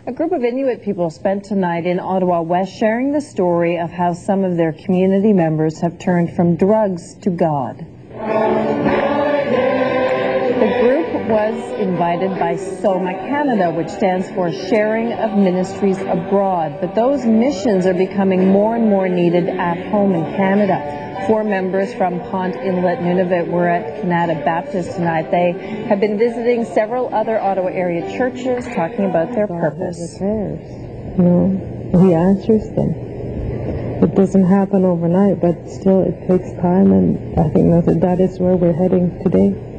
A group of Inuit people spent tonight in Ottawa West sharing the story of how some of their community members have turned from drugs to God. The group was invited by SOMA Canada, which stands for Sharing of Ministries Abroad, but those missions are becoming more and more needed at home in Canada. 4 members from Pont Inlet, Nunavut were at Kanata Baptist tonight. They have been visiting several other Ottawa area churches, talking about their purpose. He answers them. It doesn't happen overnight, but still it takes time, and I think that is where we're heading today.